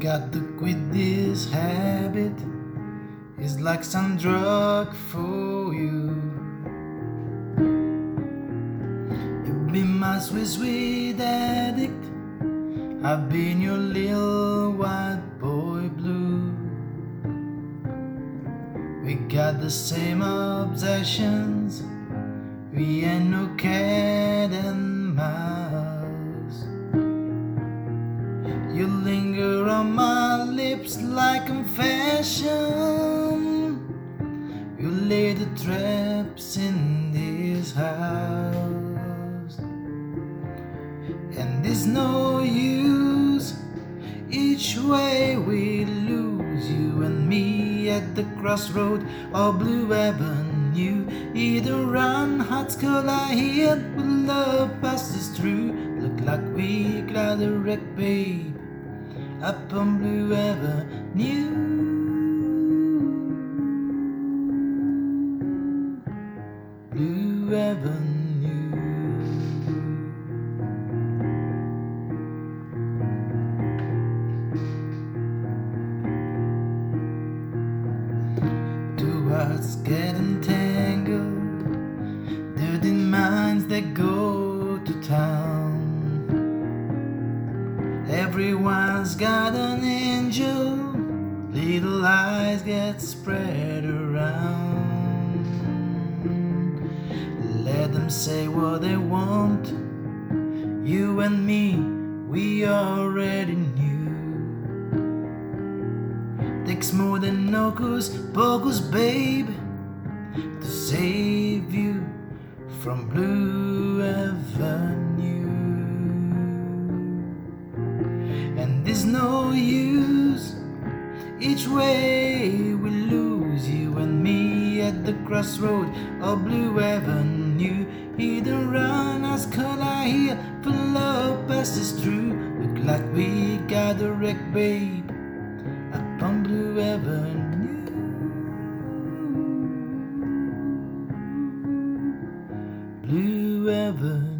got to quit this habit. It's like some drug for you. You've been my sweet, sweet addict. I've been your little white boy blue. We got the same obsessions. We ain't no cat and mouse. You linger on my lips like confession. You lay the traps in this house, and there's no use. Each way we lose, you and me at the crossroad of Blue Avenue. Either run, hearts collide, with love passes through. Look like we got a wreck, babe, up on Blue Avenue. Blue Avenue. Two hearts get entangled, dirty minds that go to town. Everyone's got an angel, little eyes get spread around. Let them say what they want. You and me, we already knew. Takes more than hocus pocus, babe, to save you from Blue Avenue. And there's no use. Each way we lose, you and me at the crossroad of Blue Avenue. Either run as collide, for love passes through. Look like we got a wreck, babe, up on Blue Avenue. Blue Avenue.